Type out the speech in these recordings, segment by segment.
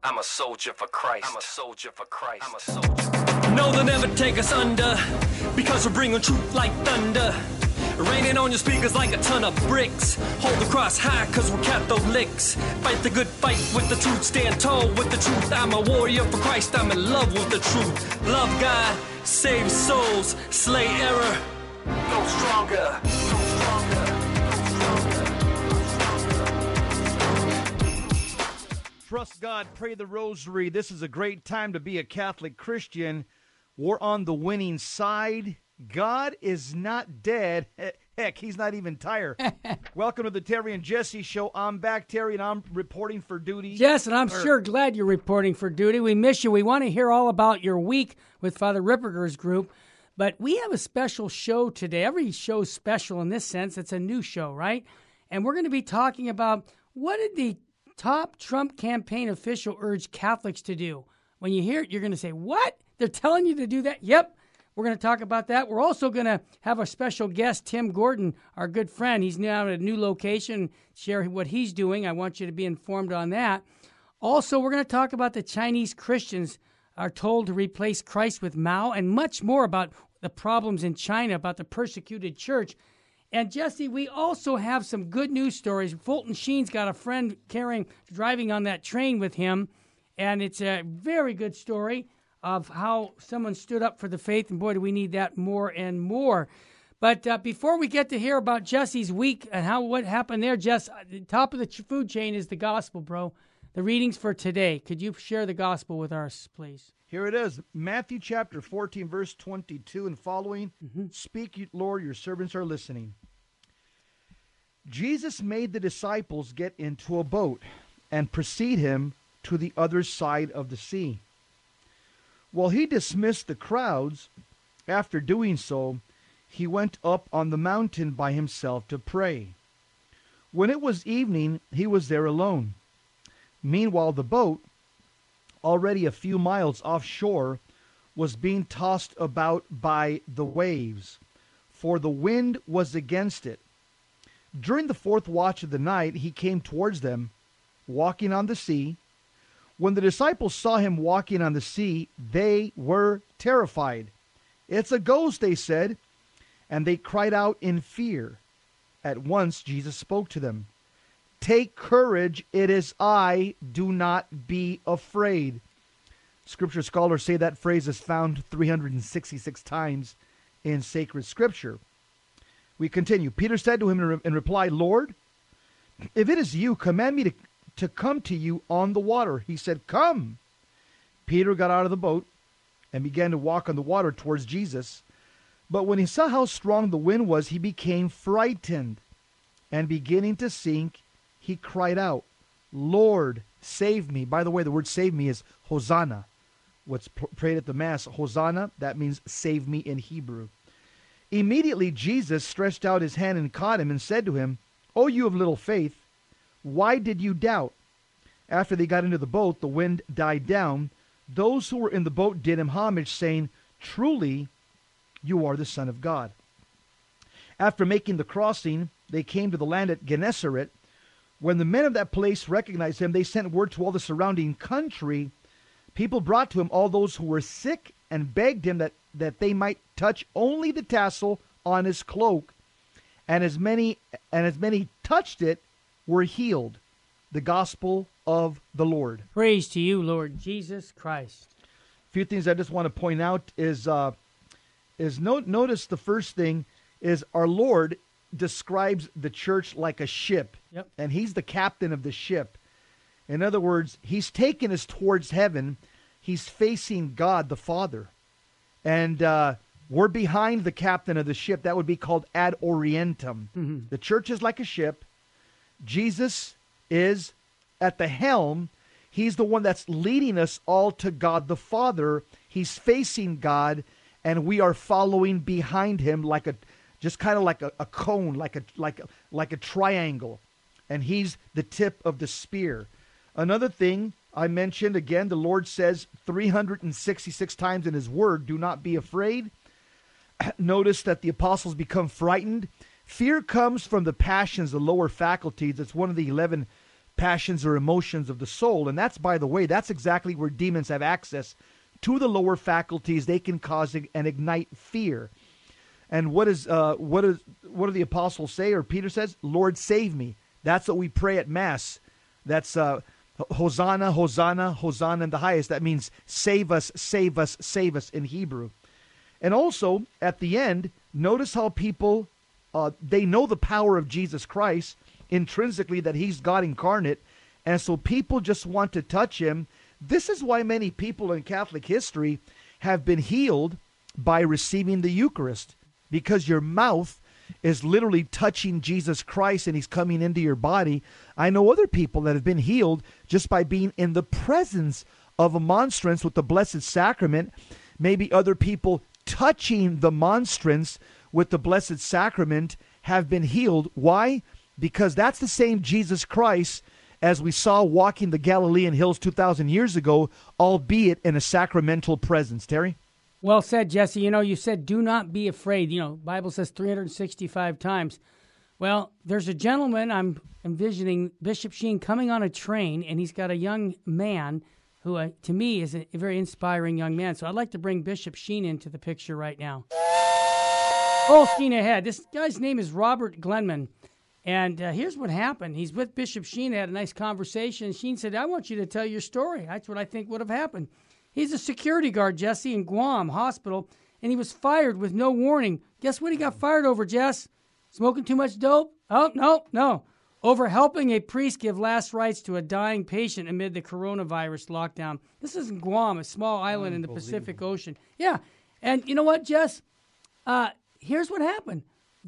I'm a soldier for Christ. I'm a soldier for Christ. I'm a soldier. No, they'll never take us under, because we're bringing truth like thunder. Raining on your speakers like a ton of bricks. Hold the cross high, cause we're Catholics. Fight the good fight with the truth. Stand tall with the truth. I'm a warrior for Christ. I'm in love with the truth. Love God, save souls, slay error. Go stronger. Go stronger. Trust God, pray the rosary. This is a great time to be a Catholic Christian. We're on the winning side. God is not dead. Heck, he's not even tired. Welcome to the Terry and Jesse Show. I'm back, Terry, and I'm reporting for duty. Yes, and I'm sure glad you're reporting for duty. We miss you. We want to hear all about your week with Father Ripperger's group. But we have a special show today. Every show's special in this sense. It's a new show, right? And we're going to be talking about what did the top Trump campaign official urge Catholics to do. When you hear it, you're going to say, what? They're telling you to do that? Yep. We're going to talk about that. We're also going to have a special guest, Tim Gordon, our good friend. He's now at a new location, share what he's doing. I want you to be informed on that. Also, we're going to talk about the Chinese Christians are told to replace Christ with Mao, and much more about the problems in China, about the persecuted church. And, Jesse, we also have some good news stories. Fulton Sheen's got a friend driving on that train with him, and it's a very good story of how someone stood up for the faith, and boy, do we need that more and more. But before we get to hear about Jesse's week and what happened there, Jess, the top of the food chain is the gospel, bro. The readings for today. Could you share the gospel with us, please? Here it is, Matthew chapter 14, verse 22 and following. Speak, Lord, your servants are listening. Jesus made the disciples get into a boat and precede him to the other side of the sea. While he dismissed the crowds, after doing so, he went up on the mountain by himself to pray. When it was evening, he was there alone. Meanwhile, the boat, already a few miles offshore, was being tossed about by the waves, for the wind was against it. During the fourth watch of the night, he came towards them, walking on the sea. When the disciples saw him walking on the sea, they were terrified. "It's a ghost," they said, and they cried out in fear. At once Jesus spoke to them. "Take courage, it is I, do not be afraid." Scripture scholars say that phrase is found 366 times in sacred scripture. We continue. Peter said to him in reply, "Lord, if it is you, command me to come to you on the water." He said, "Come." Peter got out of the boat and began to walk on the water towards Jesus. But when he saw how strong the wind was, he became frightened. And beginning to sink, he cried out, "Lord, save me." By the way, the word save me is Hosanna. What's prayed at the Mass, Hosanna, that means save me in Hebrew. Immediately Jesus stretched out his hand and caught him and said to him, "O you of little faith, why did you doubt?" After they got into the boat, the wind died down. Those who were in the boat did him homage, saying, "Truly, you are the Son of God." After making the crossing, they came to the land at Gennesaret. When the men of that place recognized him, they sent word to all the surrounding country. People brought to him all those who were sick and begged him that they might touch only the tassel on his cloak. And as many touched it were healed. The gospel of the Lord. Praise to you, Lord Jesus Christ. A few things I just want to point out is notice the first thing is our Lord describes the church like a ship. Yep. And he's the captain of the ship. In other words, he's taken us towards heaven. He's facing God the Father. And we're behind the captain of the ship. That would be called ad orientem. Mm-hmm. The church is like a ship. Jesus is at the helm. He's the one that's leading us all to God the Father. He's facing God, and we are following behind him like a cone, like a triangle. And he's the tip of the spear. Another thing I mentioned, again, the Lord says 366 times in his word, "Do not be afraid." Notice that the apostles become frightened. Fear comes from the passions, the lower faculties. It's one of the 11 passions or emotions of the soul. And that's, by the way, that's exactly where demons have access to the lower faculties. They can cause and ignite fear. And what do the apostles say, or Peter says? Lord, save me. That's what we pray at Mass. That's Hosanna, Hosanna, Hosanna in the highest. That means save us, save us, save us in Hebrew. And also, at the end, notice how people, they know the power of Jesus Christ intrinsically, that he's God incarnate, and so people just want to touch him. This is why many people in Catholic history have been healed by receiving the Eucharist, because your mouth is literally touching Jesus Christ and he's coming into your body. I know other people that have been healed just by being in the presence of a monstrance with the Blessed Sacrament. Maybe other people touching the monstrance with the Blessed Sacrament have been healed. Why? Because that's the same Jesus Christ as we saw walking the Galilean hills 2,000 years ago, albeit in a sacramental presence. Terry? Well said, Jesse. You said do not be afraid. Bible says 365 times. Well, there's a gentleman I'm envisioning, Bishop Sheen, coming on a train, and he's got a young man who, to me, is a very inspiring young man. So I'd like to bring Bishop Sheen into the picture right now. Full steam ahead. This guy's name is Robert Glenman. And here's what happened. He's with Bishop Sheen, had a nice conversation. Sheen said, I want you to tell your story. That's what I think would have happened. He's a security guard, Jesse, in Guam Hospital, and he was fired with no warning. Guess what he got fired over, Jess? Smoking too much dope? Oh, no. Over helping a priest give last rites to a dying patient amid the coronavirus lockdown. This is in Guam, a small island in the Pacific Ocean. Yeah, and you know what, Jess? Here's what happened.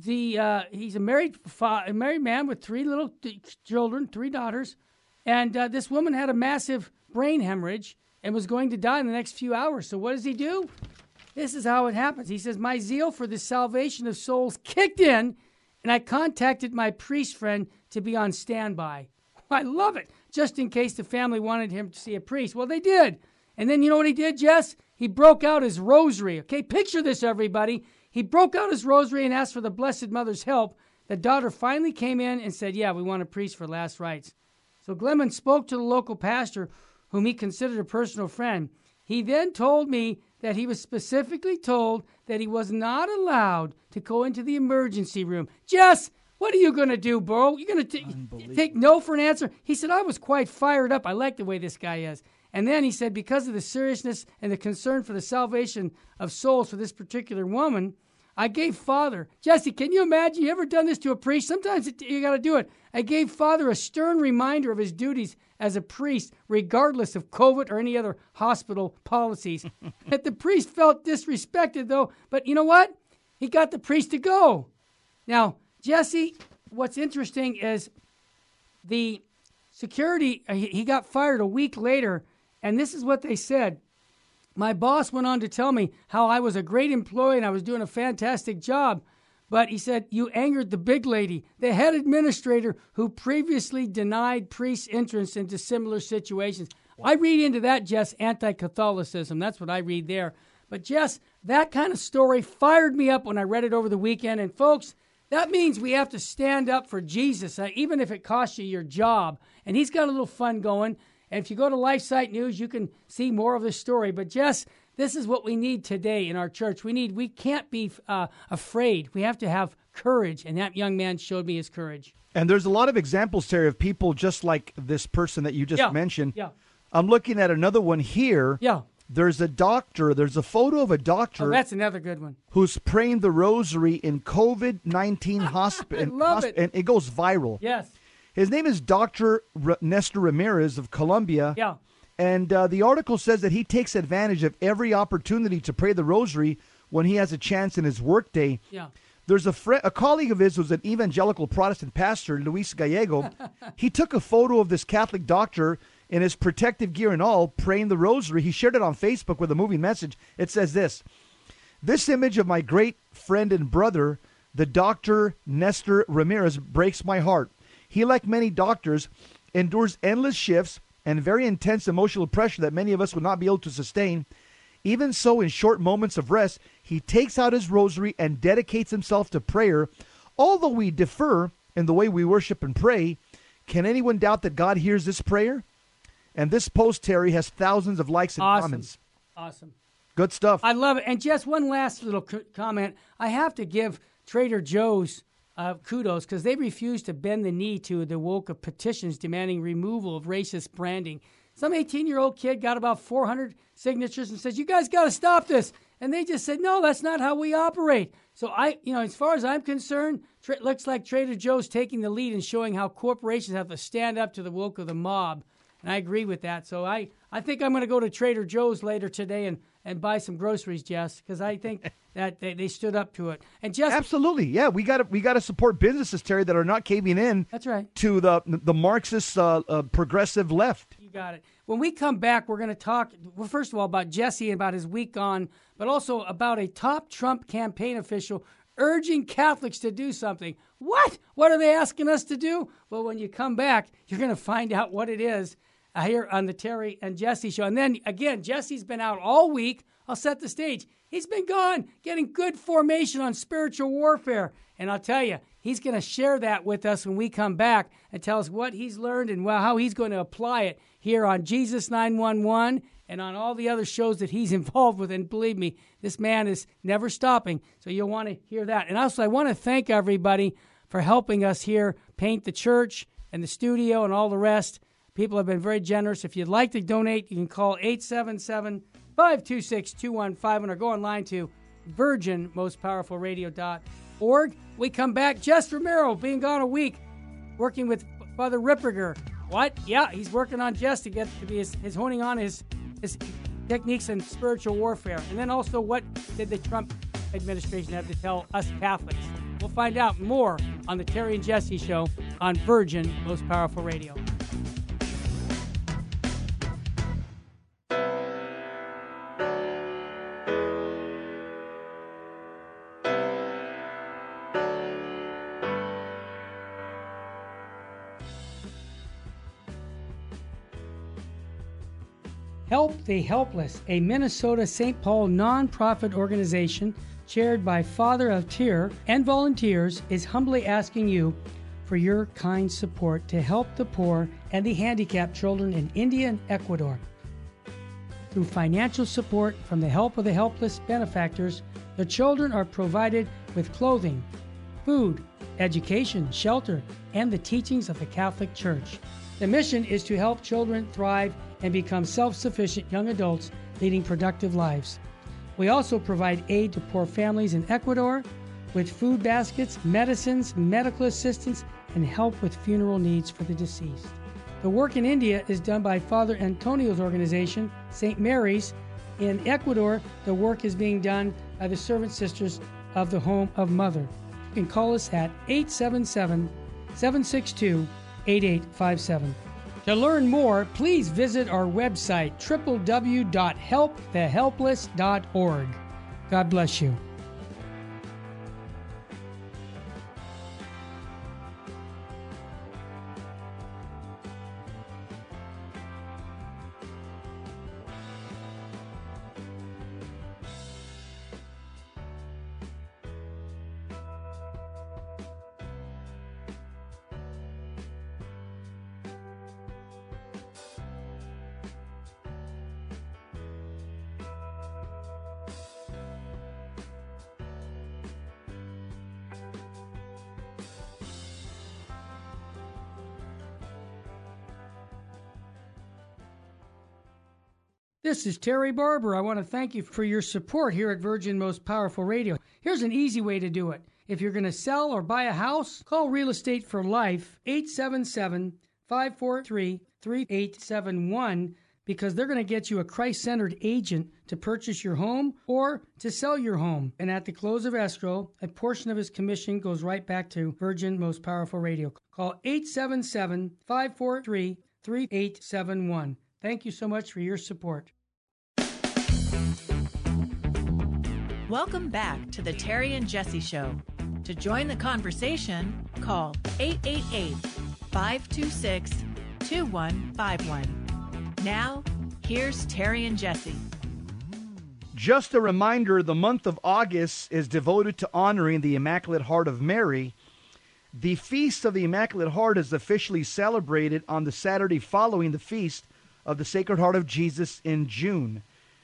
He's a married man with 3 little children, 3 daughters, and this woman had a massive brain hemorrhage and was going to die in the next few hours. So what does he do? This is how it happens. He says, my zeal for the salvation of souls kicked in, and I contacted my priest friend to be on standby. I love it, just in case the family wanted him to see a priest. Well, they did. And then you know what he did, Jess? He broke out his rosary. Okay, picture this, everybody. He broke out his rosary and asked for the Blessed Mother's help. The daughter finally came in and said, yeah, we want a priest for last rites. So Glenman spoke to the local pastor, whom he considered a personal friend. He then told me that he was specifically told that he was not allowed to go into the emergency room. Jess, what are you going to do, bro? You're going to take no for an answer? He said, I was quite fired up. I like the way this guy is. And then he said, because of the seriousness and the concern for the salvation of souls for this particular woman, I gave Father, Jesse, can you imagine? You ever done this to a priest? Sometimes you got to do it. I gave Father a stern reminder of his duties as a priest, regardless of COVID or any other hospital policies. That the priest felt disrespected, though. But you know what? He got the priest to go. Now, Jesse, what's interesting is the security, he got fired a week later, and this is what they said. My boss went on to tell me how I was a great employee and I was doing a fantastic job. But he said, you angered the big lady, the head administrator who previously denied priests entrance into similar situations. I read into that, Jess, anti-Catholicism. That's what I read there. But, Jess, that kind of story fired me up when I read it over the weekend. And, folks, that means we have to stand up for Jesus, even if it costs you your job. And he's got a little fun going. And if you go to LifeSite News, you can see more of this story. But, Jess, this is what we need today in our church. We can't be afraid. We have to have courage. And that young man showed me his courage. And there's a lot of examples, Terry, of people just like this person that you just mentioned. Yeah. I'm looking at another one here. Yeah. There's a doctor. There's a photo of a doctor. Oh, that's another good one. Who's praying the rosary in COVID-19 hospital. I love it. And it goes viral. Yes. His name is Dr. Nestor Ramirez of Colombia. Yeah. And the article says that he takes advantage of every opportunity to pray the rosary when he has a chance in his workday. Yeah. There's a colleague of his who's an evangelical Protestant pastor, Luis Gallego. He took a photo of this Catholic doctor in his protective gear and all, praying the rosary. He shared it on Facebook with a moving message. It says this image of my great friend and brother, the Dr. Nestor Ramirez, breaks my heart. He, like many doctors, endures endless shifts and very intense emotional pressure that many of us would not be able to sustain. Even so, in short moments of rest, he takes out his rosary and dedicates himself to prayer. Although we differ in the way we worship and pray, Can anyone doubt that God hears this prayer? And this post, Terry, has thousands of likes and comments. Awesome. Good stuff. I love it. And just one last little comment. I have to give Trader Joe's kudos because they refused to bend the knee to the woke of petitions demanding removal of racist branding. Some 18-year-old kid got about 400 signatures and says, "You guys got to stop this." And they just said, "No, that's not how we operate." So as far as I'm concerned, it looks like Trader Joe's taking the lead and showing how corporations have to stand up to the woke of the mob. And I agree with that. So I think I'm going to go to Trader Joe's later today and buy some groceries, Jess, because I think that they stood up to it. And Jess, absolutely, yeah, we got to support businesses, Terry, that are not caving in. That's right. To the Marxist progressive left. You got it. When we come back, we're going to talk, well, first of all, about Jesse and about his week on, but also about a top Trump campaign official urging Catholics to do something. What? What are they asking us to do? Well, when you come back, you're going to find out what it is here on the Terry and Jesse show. And then, again, Jesse's been out all week. I'll set the stage. He's been gone getting good formation on spiritual warfare. And I'll tell you, he's going to share that with us when we come back and tell us what he's learned and how he's going to apply it here on Jesus 911 and on all the other shows that he's involved with. And believe me, this man is never stopping. So you'll want to hear that. And also, I want to thank everybody for helping us here paint the church and the studio and all the rest. People have been very generous. If you'd like to donate, you can call 877-526-2151 or go online to virginmostpowerfulradio.org. We come back. Jess Romero being gone a week, working with Father Ripperger. What? Yeah, he's working on Jess to get to be his honing on his techniques in spiritual warfare. And then also, what did the Trump administration have to tell us Catholics? We'll find out more on the Terry and Jesse Show on Virgin Most Powerful Radio. Help the Helpless, a Minnesota St. Paul nonprofit organization chaired by Father of Tyr and volunteers, is humbly asking you for your kind support to help the poor and the handicapped children in India and Ecuador. Through financial support from the Help of the Helpless benefactors, the children are provided with clothing, food, education, shelter, and the teachings of the Catholic Church. The mission is to help children thrive and become self-sufficient young adults leading productive lives. We also provide aid to poor families in Ecuador with food baskets, medicines, medical assistance, and help with funeral needs for the deceased. The work in India is done by Father Antonio's organization, St. Mary's. In Ecuador, the work is being done by the Servant Sisters of the Home of Mother. You can call us at 877-762-8857. To learn more, please visit our website, www.helpthehelpless.org. God bless you. This is Terry Barber. I want to thank you for your support here at Virgin Most Powerful Radio. Here's an easy way to do it. If you're going to sell or buy a house, call Real Estate for Life, 877-543-3871, because they're going to get you a Christ-centered agent to purchase your home or to sell your home. And at the close of escrow, a portion of his commission goes right back to Virgin Most Powerful Radio. Call 877-543-3871. Thank you so much for your support. Welcome back to the Terry and Jesse Show. To join the conversation, call 888-526-2151. Now, here's Terry and Jesse. Just a reminder, the month of August is devoted to honoring the Immaculate Heart of Mary. The Feast of the Immaculate Heart is officially celebrated on the Saturday following the Feast of the Sacred Heart of Jesus in June.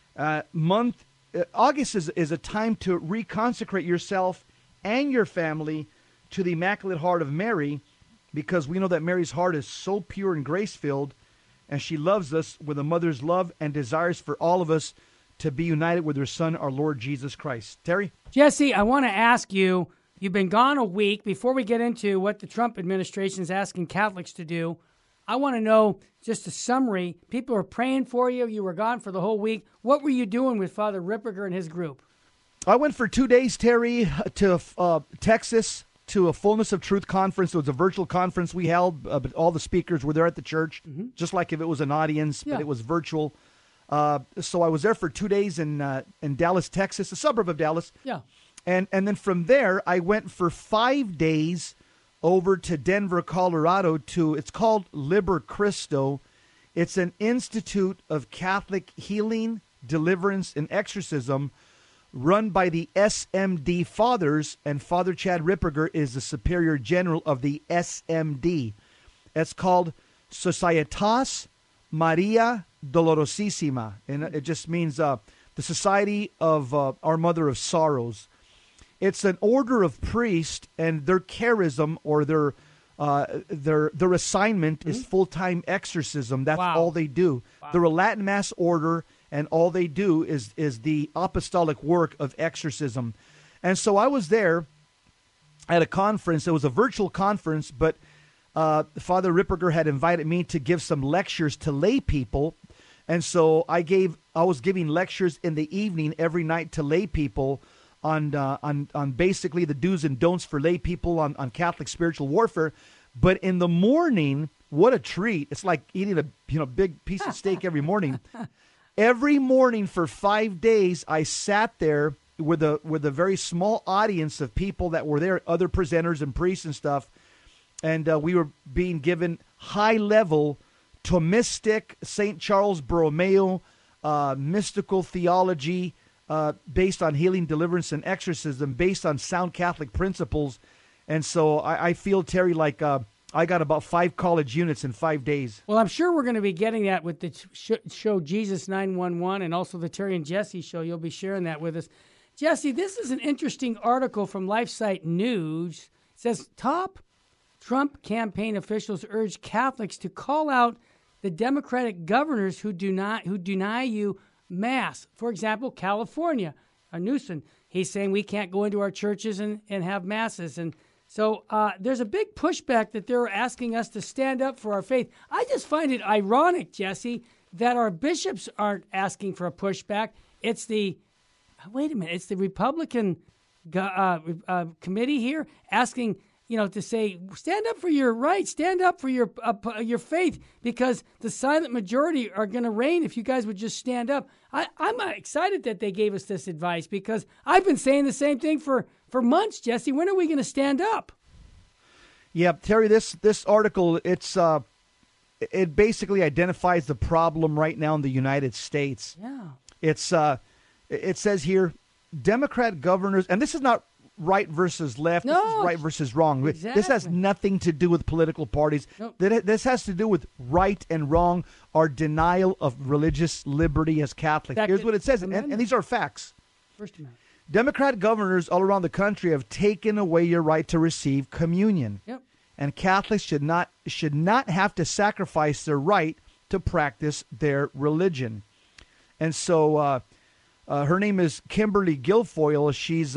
August is a time to reconsecrate yourself and your family to the Immaculate Heart of Mary, because we know that Mary's heart is so pure and grace-filled, and she loves us with a mother's love and desires for all of us to be united with her Son, our Lord Jesus Christ. Terry? Jesse, I want to ask you, you've been gone a week. Before we get into what the Trump administration is asking Catholics to do, I want to know just a summary. People are praying for you. You were gone for the whole week. What were you doing with Father Ripperger and his group? I went for 2 days, Terry, to Texas, to a Fullness of Truth conference. It was a virtual conference we held, but all the speakers were there at the church, just like if it was an audience, but it was virtual. So I was there for 2 days in Dallas, Texas, a suburb of Dallas. Yeah. And then from there, I went for 5 days over to Denver, Colorado, it's called Liber Christo. It's an institute of Catholic healing, deliverance, and exorcism run by the SMD Fathers, and Father Chad Ripperger is the Superior General of the SMD. It's called Societas Maria Dolorosissima, and it just means the Society of Our Mother of Sorrows. It's an order of priests, and their charism or their assignment is full-time exorcism. That's all they do. Wow. They're a Latin Mass order, and all they do is the apostolic work of exorcism. And so I was there at a conference. It was a virtual conference, but Father Ripperger had invited me to give some lectures to lay people. And so I was giving lectures in the evening every night to lay people on basically the do's and don'ts for lay people on Catholic spiritual warfare. But in the morning, what a treat. It's like eating a big piece of steak every morning. Every morning for 5 days, I sat there with a very small audience of people that were there, other presenters and priests and stuff. And we were being given high-level Thomistic, St. Charles Borromeo, mystical theology based on healing, deliverance, and exorcism, based on sound Catholic principles. And so I feel, Terry, like I got about 5 college units in 5 days. Well, I'm sure we're going to be getting that with the show Jesus 911 and also the Terry and Jesse show. You'll be sharing that with us. Jesse, this is an interesting article from LifeSite News. It says, top Trump campaign officials urge Catholics to call out the Democratic governors who deny you Mass. For example, California, Newsom, he's saying we can't go into our churches and have Masses. And so there's a big pushback that they're asking us to stand up for our faith. I just find it ironic, Jesse, that our bishops aren't asking for a pushback. It's the Republican committee here asking, to say, stand up for your rights, stand up for your faith, because the silent majority are going to reign if you guys would just stand up. I'm excited that they gave us this advice, because I've been saying the same thing for months, Jesse. When are we going to stand up? Yeah, Terry, this article, it basically identifies the problem right now in the United States. Yeah. It says here, Democrat governors, and this is not right versus left. No. This is right versus wrong. Exactly. This has nothing to do with political parties. Nope. This has to do with right and wrong, our denial of religious liberty as Catholics. Here's what it says, and these are facts. First Amendment. Democrat governors all around the country have taken away your right to receive communion. Yep. And Catholics should not have to sacrifice their right to practice their religion. And so her name is Kimberly Guilfoyle. She's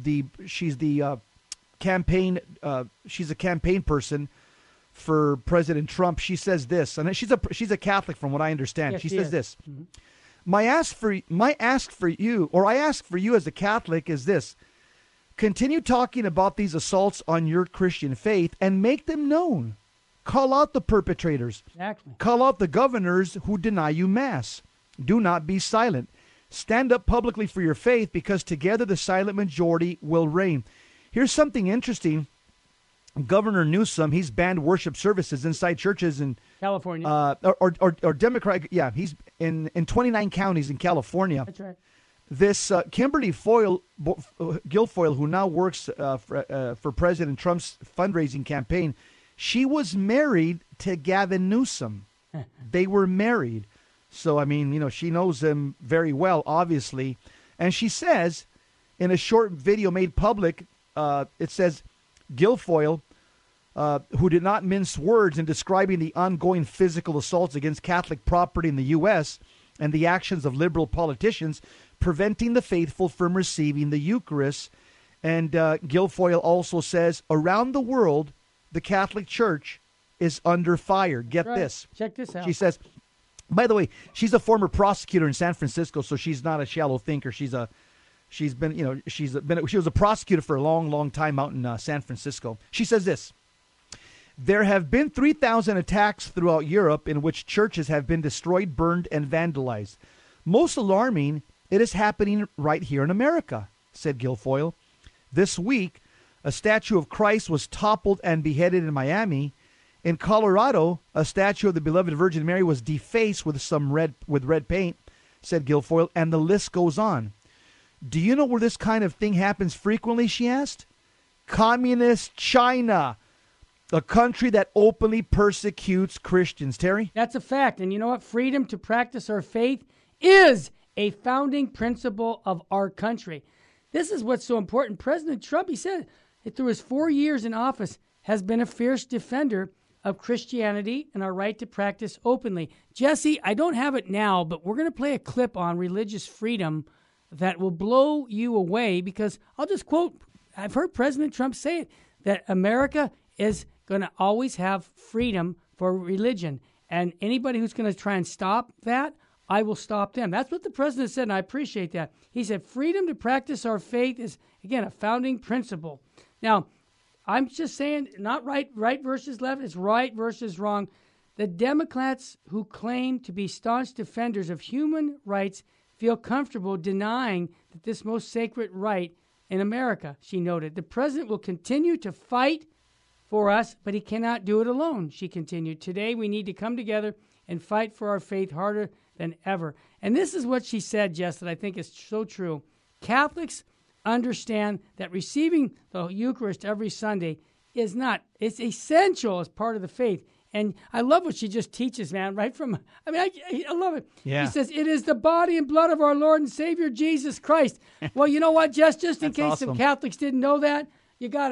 a campaign person for President Trump. She says this, and she's a Catholic from what I understand. Yes, she says is. this. Mm-hmm. I ask for you as a Catholic is this: continue talking about these assaults on your Christian faith and make them known. Call out the perpetrators. Exactly. Call out the governors who deny you Mass. Do not be silent. Stand up publicly for your faith, because together the silent majority will reign. Here's something interesting. Governor Newsom, he's banned worship services inside churches in California. Or Democrat. Yeah, he's in 29 counties in California. That's right. this Kimberly Guilfoyle, who now works for President Trump's fundraising campaign, she was married to Gavin Newsom. They were married. So, I mean, she knows him very well, obviously. And she says, in a short video made public, it says, Guilfoyle, who did not mince words in describing the ongoing physical assaults against Catholic property in the U.S. and the actions of liberal politicians preventing the faithful from receiving the Eucharist. And Guilfoyle also says, around the world, the Catholic Church is under fire. Get this. Check this out. She says, by the way, she's a former prosecutor in San Francisco, so she's not a shallow thinker. She was a prosecutor for a long, long time out in San Francisco. She says this: there have been 3,000 attacks throughout Europe in which churches have been destroyed, burned, and vandalized. Most alarming, it is happening right here in America, said Guilfoyle. This week, a statue of Christ was toppled and beheaded in Miami. In Colorado, a statue of the beloved Virgin Mary was defaced with red paint, said Guilfoyle, and the list goes on. Do you know where this kind of thing happens frequently, she asked? Communist China, a country that openly persecutes Christians. Terry? That's a fact. And you know what? Freedom to practice our faith is a founding principle of our country. This is what's so important. President Trump, he said, through his 4 years in office, has been a fierce defender of Christianity and our right to practice openly. Jesse, I don't have it now, but we're going to play a clip on religious freedom that will blow you away, because I'll just quote, I've heard President Trump say it, that America is going to always have freedom for religion. And anybody who's going to try and stop that, I will stop them. That's what the president said, and I appreciate that. He said freedom to practice our faith is, again, a founding principle. Now, I'm just saying, not right versus left, it's right versus wrong. The Democrats who claim to be staunch defenders of human rights feel comfortable denying that this most sacred right in America, she noted. The president will continue to fight for us, but he cannot do it alone, she continued. Today, we need to come together and fight for our faith harder than ever. And this is what she said, Jess, that I think is so true. Catholics understand that receiving the Eucharist every Sunday is not, it's essential as part of the faith. And I love what she just teaches, man, right from, I love it. Yeah. He says, it is the body and blood of our Lord and Savior, Jesus Christ. Well, you know what, Jess, just in case some Catholics didn't know that, you got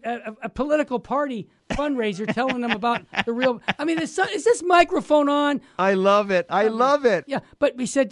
a political party fundraiser telling them about the real, is this microphone on? I love it. I love it. Yeah, but he said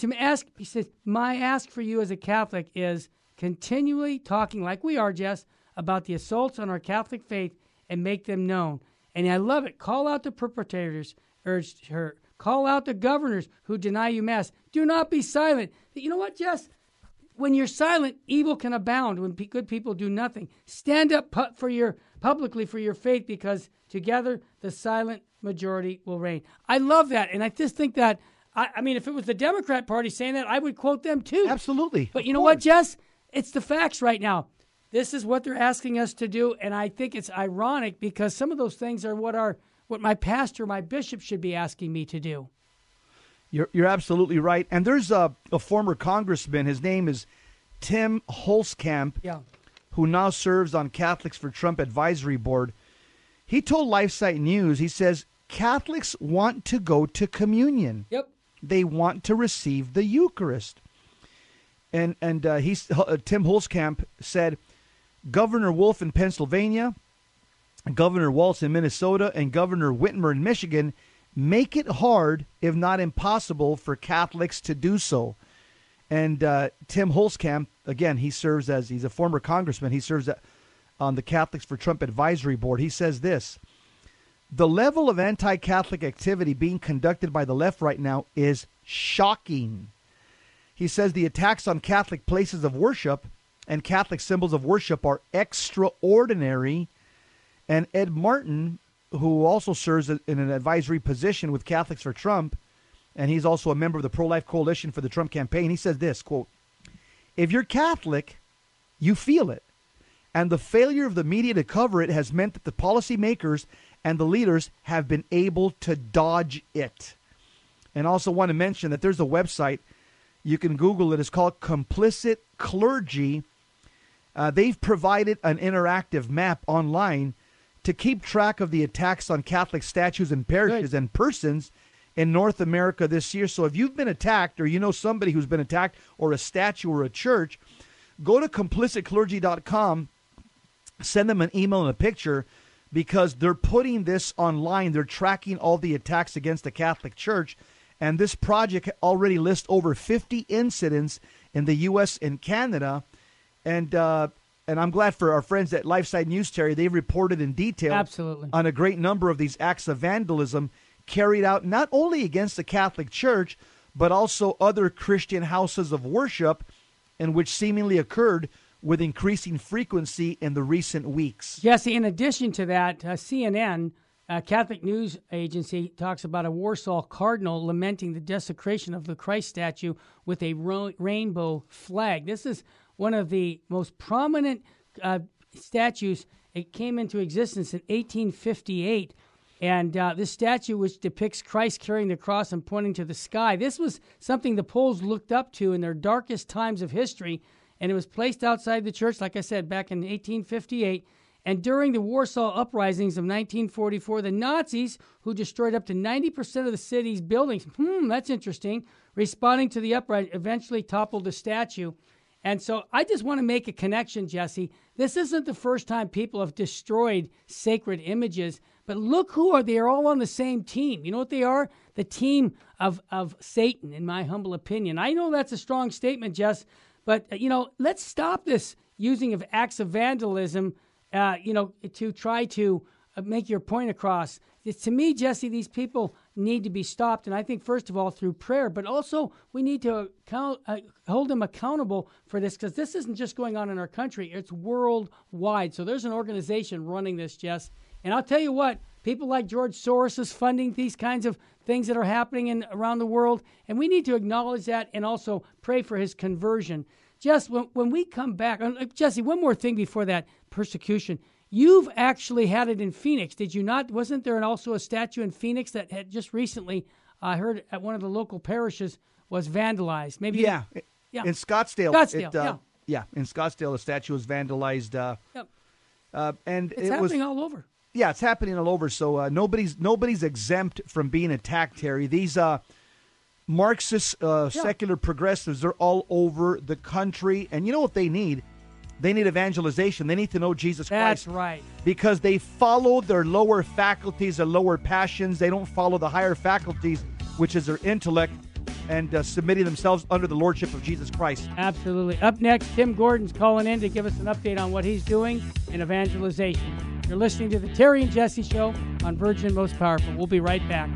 my ask for you as a Catholic is continually talking like we are, Jess, about the assaults on our Catholic faith and make them known. And I love it. Call out the perpetrators, urged her. Call out the governors who deny you Mass. Do not be silent. You know what, Jess? When you're silent, evil can abound when good people do nothing. Stand up publicly for your faith, because together the silent majority will reign. I love that. And I just think that, if it was the Democrat Party saying that, I would quote them too. Absolutely. But you know what, Jess? It's the facts right now. This is what they're asking us to do, and I think it's ironic because some of those things are what my pastor, my bishop should be asking me to do. You're absolutely right. And there's a former congressman, his name is Tim Holzkamp, who now serves on Catholics for Trump Advisory Board. He told LifeSite News, he says, Catholics want to go to communion. Yep. They want to receive the Eucharist. And Tim Holzkamp said, Governor Wolf in Pennsylvania, Governor Walz in Minnesota, and Governor Whitmer in Michigan make it hard, if not impossible, for Catholics to do so. And Tim Holzkamp, again, he's a former congressman. He serves on the Catholics for Trump Advisory Board. He says this: the level of anti-Catholic activity being conducted by the left right now is shocking. He says the attacks on Catholic places of worship and Catholic symbols of worship are extraordinary. And Ed Martin, who also serves in an advisory position with Catholics for Trump, and he's also a member of the Pro-Life Coalition for the Trump campaign, he says this, quote, if you're Catholic, you feel it. And the failure of the media to cover it has meant that the policymakers and the leaders have been able to dodge it. And also want to mention that there's a website, You can Google it. It's called Complicit Clergy. They've provided an interactive map online to keep track of the attacks on Catholic statues and parishes and persons in North America this year. So if you've been attacked, or you know somebody who's been attacked, or a statue or a church, go to complicitclergy.com, send them an email and a picture, because they're putting this online. They're tracking all the attacks against the Catholic Church. And this project already lists over 50 incidents in the U.S. and Canada. And I'm glad for our friends at LifeSide News, Terry. They reported in detail Absolutely. on a great number of these acts of vandalism carried out not only against the Catholic Church, but also other Christian houses of worship, and which seemingly occurred with increasing frequency in the recent weeks. Jesse, in addition to that, CNN, Catholic News Agency, talks about a Warsaw cardinal lamenting the desecration of the Christ statue with a rainbow flag. This is one of the most prominent statues. It came into existence in 1858. And this statue, which depicts Christ carrying the cross and pointing to the sky, this was something the Poles looked up to in their darkest times of history. And it was placed outside the church, like I said, back in 1858. And during the Warsaw uprisings of 1944, the Nazis, who destroyed up to 90% of the city's buildings, that's interesting, responding to the uprising, eventually toppled the statue. And so I just want to make a connection, Jesse. This isn't the first time people have destroyed sacred images, but look who are they? They're all on the same team. You know what they are? The team of Satan, in my humble opinion. I know that's a strong statement, Jess, but, let's stop this using of acts of vandalism, to try to make your point across. To me, Jesse, these people need to be stopped, and I think, first of all, through prayer, but also we need to hold them accountable for this, because this isn't just going on in our country. It's worldwide. So there's an organization running this, Jess. And I'll tell you what, people like George Soros is funding these kinds of things that are happening around the world, and we need to acknowledge that and also pray for his conversion. Jess, when we come back, Jesse, one more thing before that persecution. You've actually had it in Phoenix, did you not? Wasn't there also a statue in Phoenix that had just recently, I heard at one of the local parishes, was vandalized? Maybe. Yeah. In Scottsdale. In Scottsdale, the statue was vandalized. And it's happening all over. Yeah, it's happening all over. So nobody's exempt from being attacked, Terry. These Marxist, secular progressives, they're all over the country. And you know what they need? They need evangelization. They need to know Jesus Christ. That's right. Because they follow their lower faculties, their lower passions. They don't follow the higher faculties, which is their intellect, and submitting themselves under the lordship of Jesus Christ. Absolutely. Up next, Tim Gordon's calling in to give us an update on what he's doing in evangelization. You're listening to the Terry and Jesse Show on Virgin Most Powerful. We'll be right back.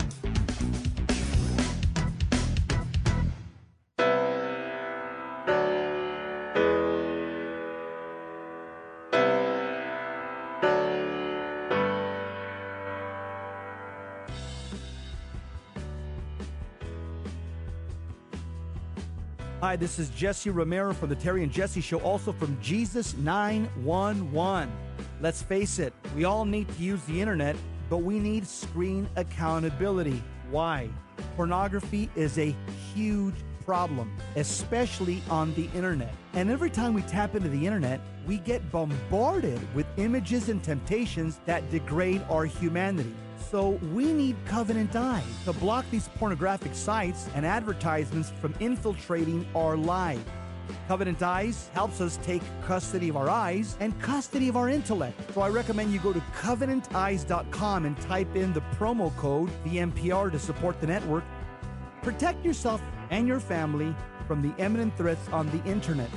Hi, this is Jesse Romero from the Terry and Jesse Show, also from Jesus 911. Let's face it, we all need to use the internet, but we need screen accountability. Why? Pornography is a huge problem, especially on the internet. And every time we tap into the internet, we get bombarded with images and temptations that degrade our humanity. So we need Covenant Eyes to block these pornographic sites and advertisements from infiltrating our lives. Covenant Eyes helps us take custody of our eyes and custody of our intellect. So I recommend you go to CovenantEyes.com and type in the promo code VMPR to support the network. Protect yourself and your family from the imminent threats on the internet.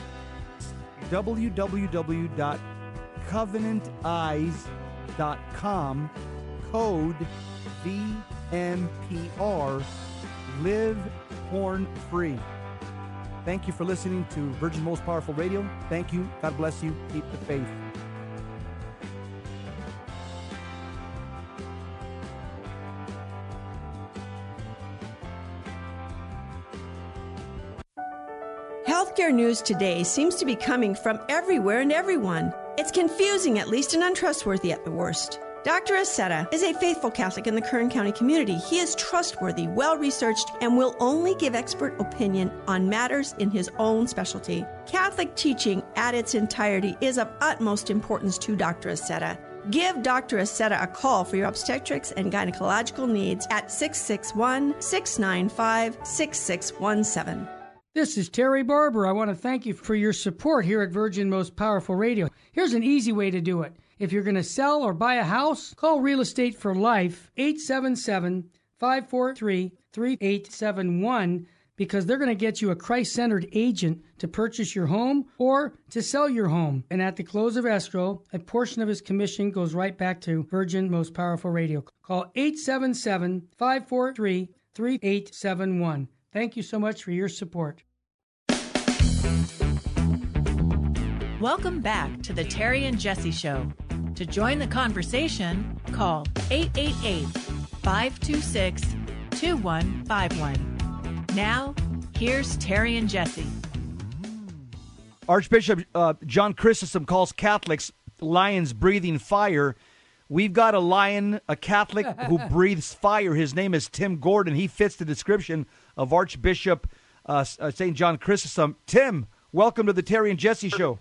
www.CovenantEyes.com, code VMPR, live porn free. Thank you for listening to Virgin Most Powerful Radio. Thank you. God bless you. Keep the faith. Healthcare news today seems to be coming from everywhere and everyone. It's confusing at least and untrustworthy at the worst. Dr. Aceta is a faithful Catholic in the Kern County community. He is trustworthy, well-researched, and will only give expert opinion on matters in his own specialty. Catholic teaching at its entirety is of utmost importance to Dr. Aceta. Give Dr. Aceta a call for your obstetrics and gynecological needs at 661-695-6617. This is Terry Barber. I want to thank you for your support here at Virgin Most Powerful Radio. Here's an easy way to do it. If you're going to sell or buy a house, call Real Estate for Life, 877-543-3871, because they're going to get you a Christ-centered agent to purchase your home or to sell your home. And at the close of escrow, a portion of his commission goes right back to Virgin Most Powerful Radio. Call 877-543-3871. Thank you so much for your support. Welcome back to the Terry and Jesse Show. To join the conversation, call 888-526-2151. Now, here's Terry and Jesse. Archbishop John Chrysostom calls Catholics lions breathing fire. We've got a lion, a Catholic who breathes fire. His name is Tim Gordon. He fits the description of Archbishop St. John Chrysostom. Tim, welcome to the Terry and Jesse Show.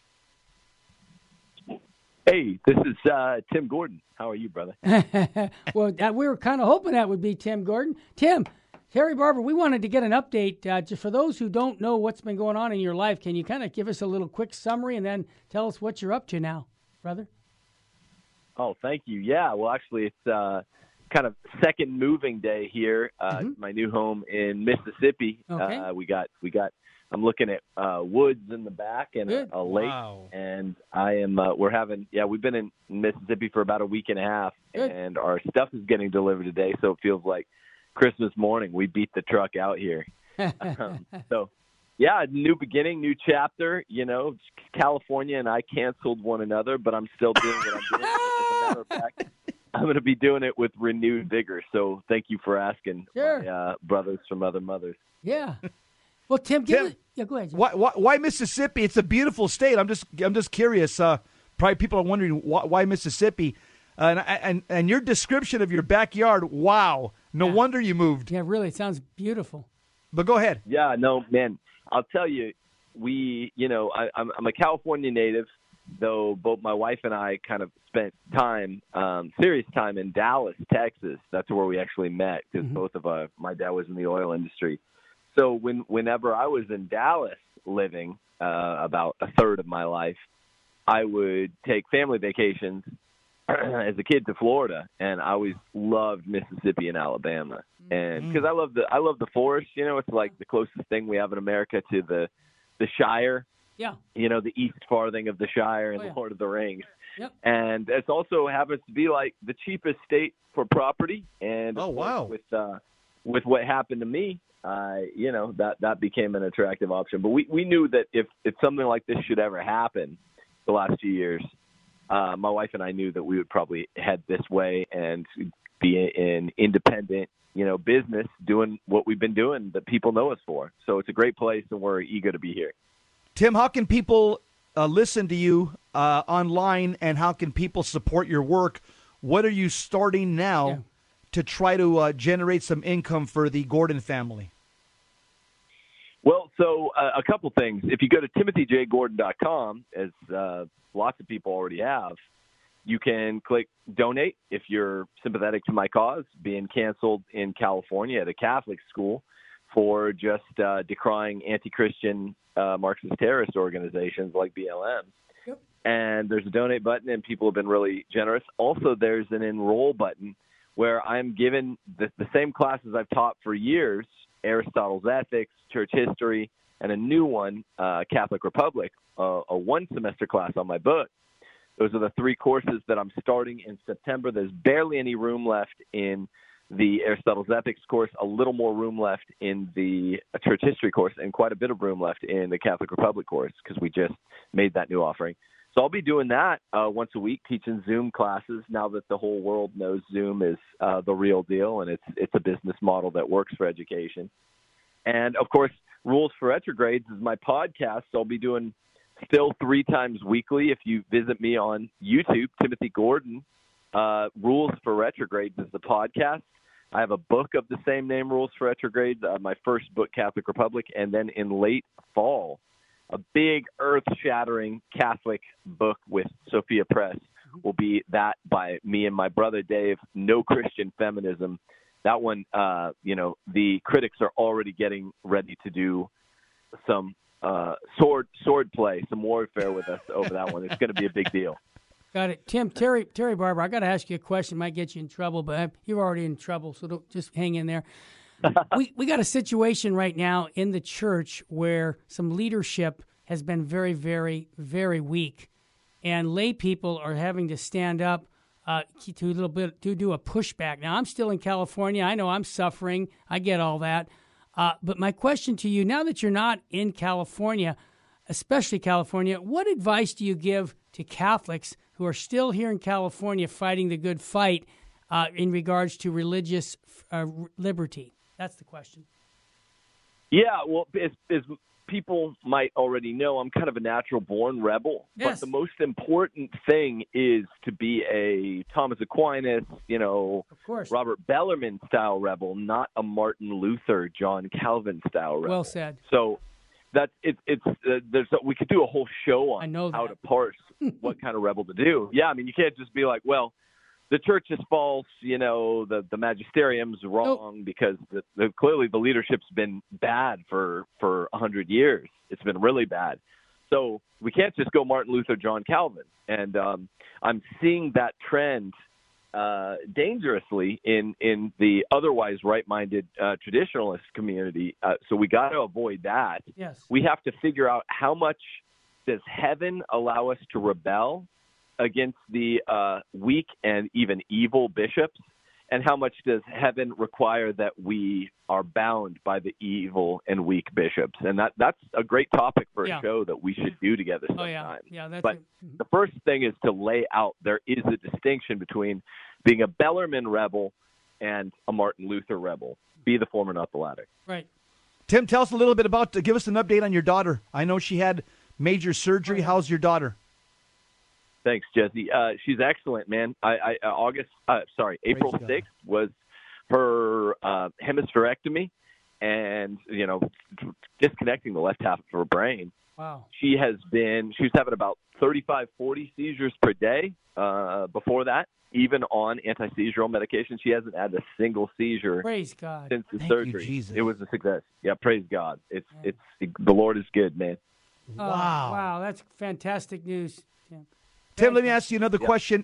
Hey, this is Tim Gordon. How are you, brother? Well, we were kind of hoping that would be Tim Gordon. Tim, Terry Barber, we wanted to get an update. Just for those who don't know what's been going on in your life, can you kind of give us a little quick summary and then tell us what you're up to now, brother? Oh, thank you. Yeah, well, actually, it's kind of second moving day here. My new home in Mississippi. Okay. We got. I'm looking at woods in the back and a lake, and I am. We've been in Mississippi for about a week and a half, and our stuff is getting delivered today. So it feels like Christmas morning. We beat the truck out here. So, yeah, new beginning, new chapter. You know, California and I canceled one another, but I'm still doing what I'm doing. As a matter of fact, I'm going to be doing it with renewed vigor. So thank you for asking, my brothers from other mothers. Yeah. Well, Tim, go ahead. Why Mississippi? It's a beautiful state. I'm just curious. Probably people are wondering why Mississippi, and your description of your backyard. Wow, no wonder you moved. Yeah, really, it sounds beautiful. But go ahead. Yeah, no, man. I'll tell you, I'm a California native, though both my wife and I kind of spent serious time in Dallas, Texas. That's where we actually met because both of my dad was in the oil industry. So whenever I was in Dallas living about a third of my life, I would take family vacations as a kid to Florida, and I always loved Mississippi and Alabama. And because I love the forest, you know, it's like the closest thing we have in America to the Shire. Yeah. You know, the east farthing of the Shire and the Lord of the Rings. Yep. And it also happens to be like the cheapest state for property. And with what happened to me, that became an attractive option. But we knew that if something like this should ever happen the last few years, my wife and I knew that we would probably head this way and be in independent, business doing what we've been doing that people know us for. So it's a great place, and we're eager to be here. Tim, how can people listen to you online, and how can people support your work? What are you starting now to try to generate some income for the Gordon family? Well, so a couple things. If you go to timothyjgordon.com, as lots of people already have, you can click donate if you're sympathetic to my cause, being canceled in California at a Catholic school for just decrying anti-Christian Marxist terrorist organizations like BLM. Yep. And there's a donate button, and people have been really generous. Also, there's an enroll button where I'm given the same classes I've taught for years, Aristotle's Ethics, Church History, and a new one, Catholic Republic, a one-semester class on my book. Those are the three courses that I'm starting in September. There's barely any room left in the Aristotle's Ethics course, a little more room left in the Church History course, and quite a bit of room left in the Catholic Republic course because we just made that new offering. So I'll be doing that once a week, teaching Zoom classes now that the whole world knows Zoom is the real deal, and it's a business model that works for education. And, of course, Rules for Retrogrades is my podcast, so I'll be doing still 3 times weekly. If you visit me on YouTube, Rules for Retrogrades is the podcast. I have a book of the same name, Rules for Retrogrades, my first book, Catholic Republic, and then in late fall, a big earth-shattering Catholic book with Sophia Press will be that by me and my brother Dave, No Christian Feminism. That one, the critics are already getting ready to do some sword play, some warfare with us over that one. It's going to be a big deal. Got it. Tim, Terry Barber, I got to ask you a question. Might get you in trouble, but you're already in trouble, so don't just hang in there. We got a situation right now in the church where some leadership has been very, very, very weak, and lay people are having to stand up to do a pushback. Now, I'm still in California. I know I'm suffering. I get all that. But my question to you, now that you're not in California, especially California, what advice do you give to Catholics who are still here in California fighting the good fight in regards to religious liberty? That's the question. Yeah, well, as people might already know, I'm kind of a natural-born rebel. Yes. But the most important thing is to be a Thomas Aquinas, Of course. Robert Bellarmine-style rebel, not a Martin Luther, John Calvin-style rebel. Well said. So that's we could do a whole show on how to parse what kind of rebel to do. Yeah, I mean, you can't just be like, well, the church is false, the magisterium's wrong, because clearly the leadership's been bad for 100 years. It's been really bad. So we can't just go Martin Luther, John Calvin. And I'm seeing that trend dangerously in the otherwise right-minded traditionalist community. So we got to avoid that. Yes. We have to figure out how much does heaven allow us to rebel against the weak and even evil bishops, and how much does heaven require that we are bound by the evil and weak bishops? And that's a great topic for a show that we should do together sometime. But the first thing is to lay out there is a distinction between being a Bellarmine rebel and a Martin Luther rebel. Be the former, not the latter. Right. Tim, tell us a little bit give us an update on your daughter. I know she had major surgery. How's your daughter? Thanks, Jesse. She's excellent, man. April 6th was her hemispherectomy, and disconnecting the left half of her brain. Wow. She was having about 35, 40 seizures per day before that. Even on anti-seizural medication, she hasn't had a single seizure. Praise God. Since the Thank surgery. you, Jesus. It was a success. Yeah, praise God. The Lord is good, man. Wow. Wow, that's fantastic news. Tim, let me ask you another question.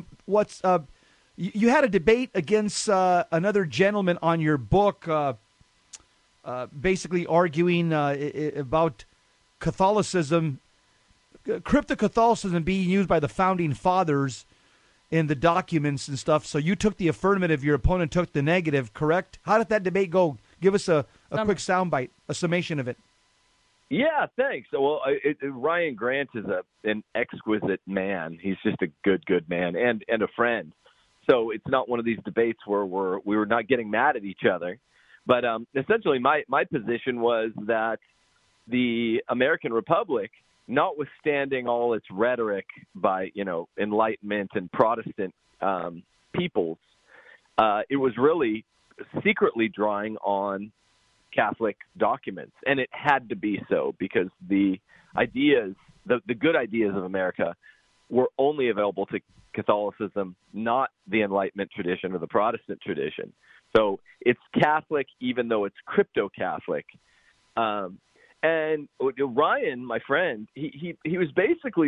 You had a debate against another gentleman on your book, basically arguing about Catholicism, crypto-Catholicism being used by the founding fathers in the documents and stuff. So you took the affirmative, your opponent took the negative, correct? How did that debate go? Give us a quick soundbite, a summation of it. Yeah, thanks. Well, Ryan Grant is an exquisite man. He's just a good man and a friend. So it's not one of these debates where we were not getting mad at each other. But essentially my position was that the American Republic, notwithstanding all its rhetoric by, Enlightenment and Protestant peoples, it was really secretly drawing on Catholic documents, and it had to be so because the ideas, the good ideas of America, were only available to Catholicism, not the Enlightenment tradition or the Protestant tradition. So it's Catholic, even though it's crypto-Catholic. And Ryan, my friend, he was basically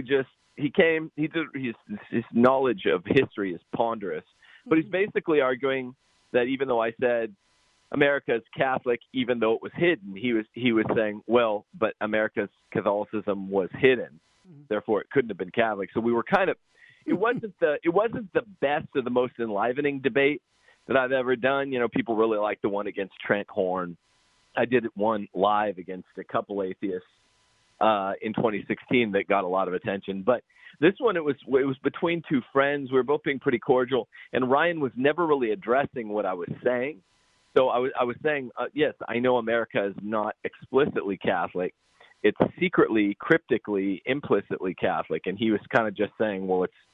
his knowledge of history is ponderous, but he's basically arguing that even though I said America's Catholic, even though it was hidden, he was saying, well, but America's Catholicism was hidden, therefore it couldn't have been Catholic. So we were kind of, it wasn't the best or the most enlivening debate that I've ever done. People really like the one against Trent Horn. I did one live against a couple atheists in 2016 that got a lot of attention. But this one, it was between two friends. We were both being pretty cordial, and Ryan was never really addressing what I was saying. So I was saying, yes, I know America is not explicitly Catholic. It's secretly, cryptically, implicitly Catholic. And he was kind of just saying, well,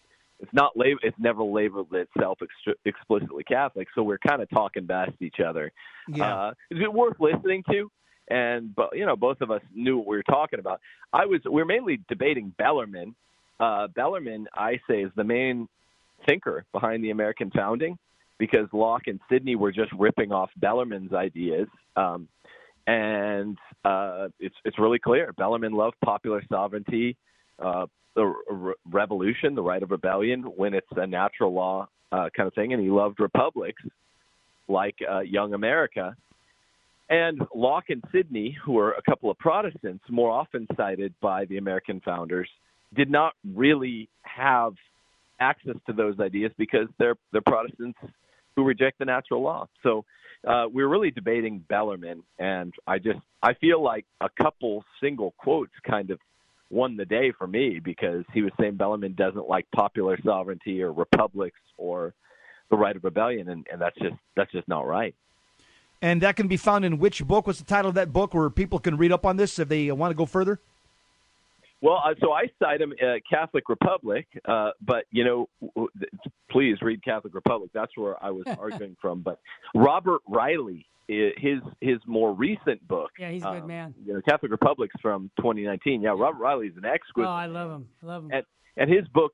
It's never labeled itself explicitly Catholic, so we're kind of talking past each other. Yeah. Is it worth listening to? But both of us knew what we were talking about. We were mainly debating Bellarmine. Bellarmine, I say, is the main thinker behind the American founding, because Locke and Sidney were just ripping off Bellarmine's ideas. And it's really clear. Bellarmine loved popular sovereignty, the revolution, the right of rebellion when it's a natural law kind of thing, and he loved republics like Young America. And Locke and Sidney, who were a couple of Protestants, more often cited by the American founders, did not really have access to those ideas because they're Protestants who reject the natural law. So we're really debating Bellarmine, and I feel like a couple single quotes kind of won the day for me, because he was saying Bellarmine doesn't like popular sovereignty or republics or the right of rebellion, and that's just not right. And that can be found in which book? What's the title of that book where people can read up on this if they want to go further? Well, so I cite him Catholic Republic, but, please read Catholic Republic. That's where I was arguing from. But Robert Riley, his more recent book. Yeah, he's a good man. Catholic Republic's from 2019. Yeah, Robert Riley's an exquisite. Oh, I love him. And his book,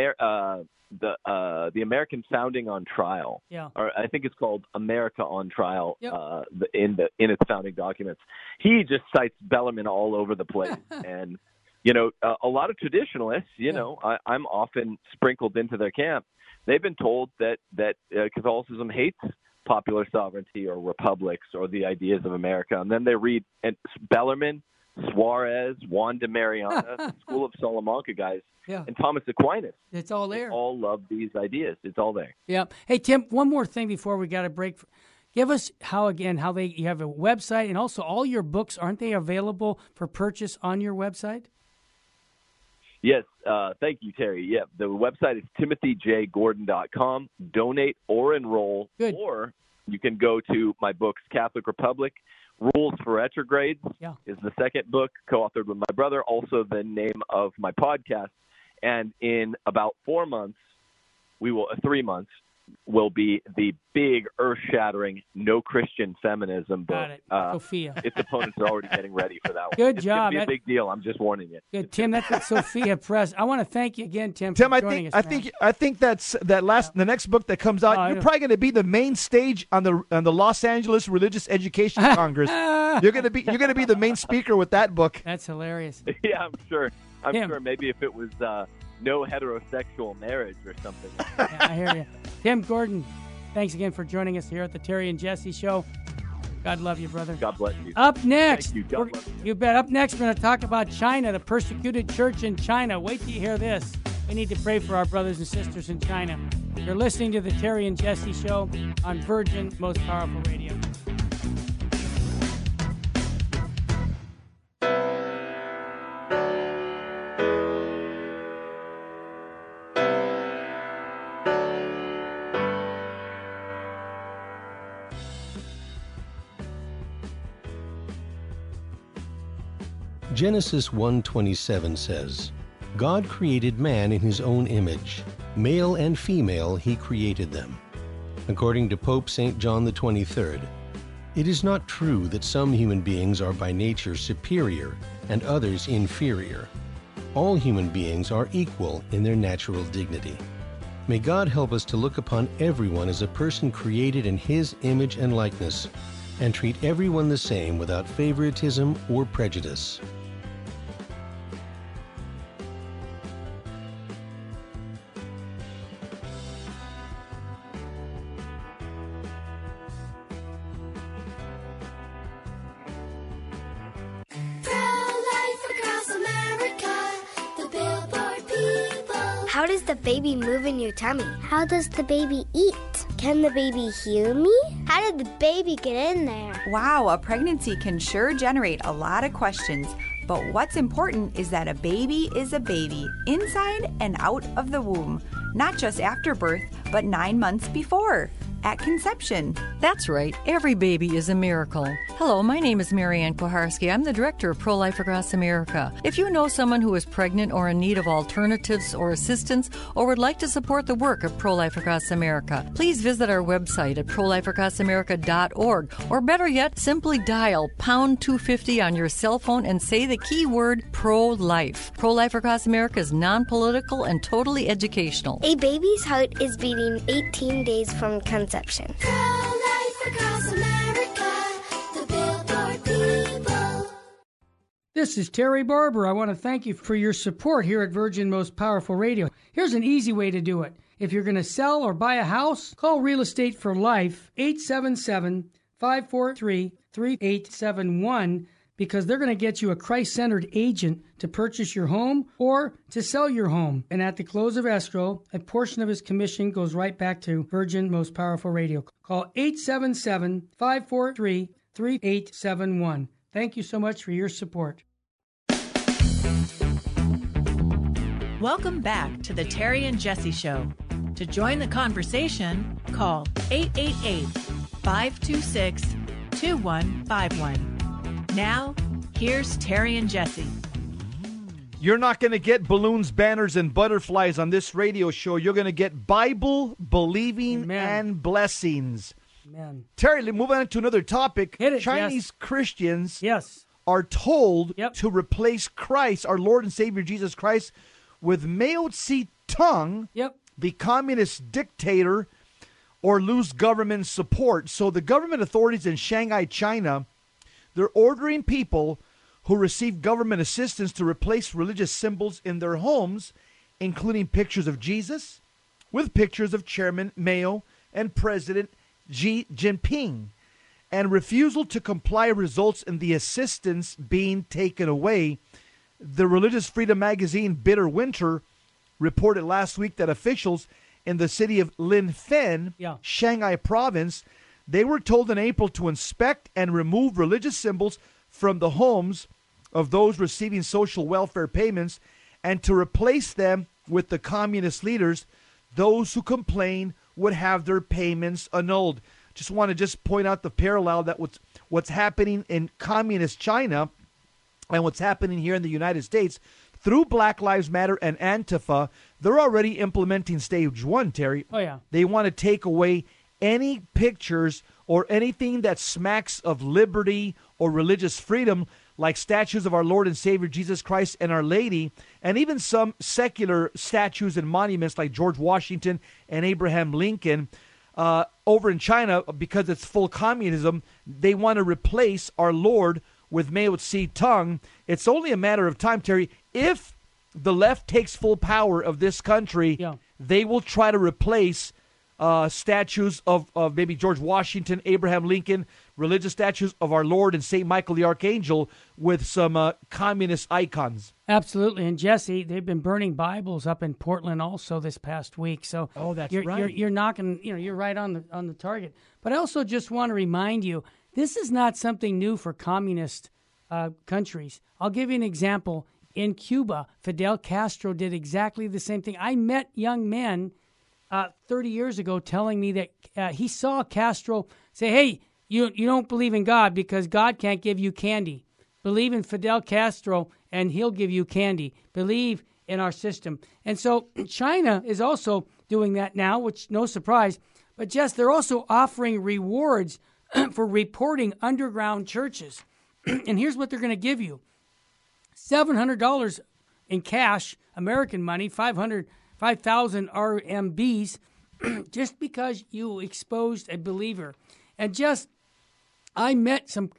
the American Founding on Trial. Yeah. Or I think it's called America on Trial. Yep. In its founding documents. He just cites Bellarmine all over the place, and a lot of traditionalists. I'm often sprinkled into their camp. They've been told that Catholicism hates popular sovereignty or republics or the ideas of America, and then they read Bellarmine, Suarez, Juan de Mariana, School of Salamanca guys, and Thomas Aquinas. It's all there. They all love these ideas. It's all there. Yeah. Hey, Tim, one more thing before we got a break. Give us you have a website, and also all your books, aren't they available for purchase on your website? Yes. Thank you, Terry. Yeah. The website is timothyjgordon.com. Donate or enroll. Good. Or you can go to my books, Catholic Republic. Rules for Retrogrades is the second book, co-authored with my brother, also the name of my podcast. And in about 3 months, will be the big, earth-shattering, no Christian feminism book. Got it. Sophia. Its opponents are already getting ready for that one. Good job. It's going to be a big deal. I'm just warning you. Good, Tim. That's at Sophia Press. I want to thank you again, Tim, Tim, for joining us. I think the next book that comes out. You're probably going to be the main stage on the Los Angeles Religious Education Congress. You're going to be the main speaker with that book. That's hilarious. Yeah, I'm sure. I'm sure. Maybe if it was no heterosexual marriage or something. Yeah, I hear you. Tim Gordon, thanks again for joining us here at the Terry and Jesse Show. God love you, brother. God bless you. Up next, Thank you. God bless you. You bet. Up next, we're going to talk about China, the persecuted church in China. Wait till you hear this. We need to pray for our brothers and sisters in China. You're listening to the Terry and Jesse Show on Virgin Most Powerful Radio. Genesis 1:27 says, God created man in his own image. Male and female he created them. According to Pope St. John the 23rd, it is not true that some human beings are by nature superior and others inferior. All human beings are equal in their natural dignity. May God help us to look upon everyone as a person created in his image and likeness, and treat everyone the same without favoritism or prejudice. How does the baby move in your tummy? How does the baby eat? Can the baby hear me? How did the baby get in there? Wow, a pregnancy can sure generate a lot of questions. But what's important is that a baby is a baby, inside and out of the womb. Not just after birth, but 9 months before. at conception. That's right. Every baby is a miracle. Hello, my name is Marianne Koharski. I'm the director of Pro-Life Across America. If you know someone who is pregnant or in need of alternatives or assistance or would like to support the work of Pro-Life Across America, please visit our website at prolifeacrossamerica.org, or better yet, simply dial pound 250 on your cell phone and say the keyword pro-life. Pro-Life Across America is non-political and totally educational. A baby's heart is beating 18 days from conception. Pro-Life Across America, the Billboard people. This is Terry Barber. I want to thank you for your support here at Virgin Most Powerful Radio. Here's an easy way to do it. If you're going to sell or buy a house, call Real Estate for Life, 877-543-3871, because they're going to get you a Christ-centered agent to purchase your home or to sell your home. And at the close of escrow, a portion of his commission goes right back to Virgin Most Powerful Radio. Call 877-543-3871. Thank you so much for your support. Welcome back to the Terry and Jesse Show. To join the conversation, call 888-526-2151. Now, here's Terry and Jesse. You're not going to get balloons, banners, and butterflies on this radio show. You're going to get Bible, believing, and blessings. Amen. Terry, move on to another topic. Hit it, Chinese Christians yes. are told to replace Christ, our Lord and Savior Jesus Christ, with Mao Zedong, the communist dictator, or lose government support. So the government authorities in Shanghai, China, they're ordering people who receive government assistance to replace religious symbols in their homes, including pictures of Jesus, with pictures of Chairman Mao and President Xi Jinping. And refusal to comply results in the assistance being taken away. The religious freedom magazine Bitter Winter reported last week that officials in the city of Linfen, Shanghai province, they were told in April to inspect and remove religious symbols from the homes of those receiving social welfare payments and to replace them with the communist leaders. Those who complain would have their payments annulled. Just want to point out the parallel that what's happening in communist China and what's happening here in the United States through Black Lives Matter and Antifa. They're already implementing stage one, Terry. Oh, yeah. They want to take away any pictures or anything that smacks of liberty or religious freedom, like statues of our Lord and Savior Jesus Christ and Our Lady, and even some secular statues and monuments like George Washington and Abraham Lincoln. Over in China, because it's full communism, they want to replace our Lord with Mao Zedong. It's only a matter of time, Terry. If the left takes full power of this country, they will try to replace statues of maybe George Washington, Abraham Lincoln, religious statues of our Lord and St. Michael the Archangel with some communist icons. Absolutely. And Jesse, they've been burning Bibles up in Portland also this past week. So you're knocking, you're right on the target. But I also just want to remind you, this is not something new for communist countries. I'll give you an example. In Cuba, Fidel Castro did exactly the same thing. I met young men 30 years ago telling me that he saw Castro say, hey, you don't believe in God because God can't give you candy. Believe in Fidel Castro and he'll give you candy. Believe in our system. And so China is also doing that now, which no surprise. But Jess, they're also offering rewards for reporting underground churches. And here's what they're going to give you. $700 in cash, American money, 5,000 RMBs, just because you exposed a believer. And just, I met some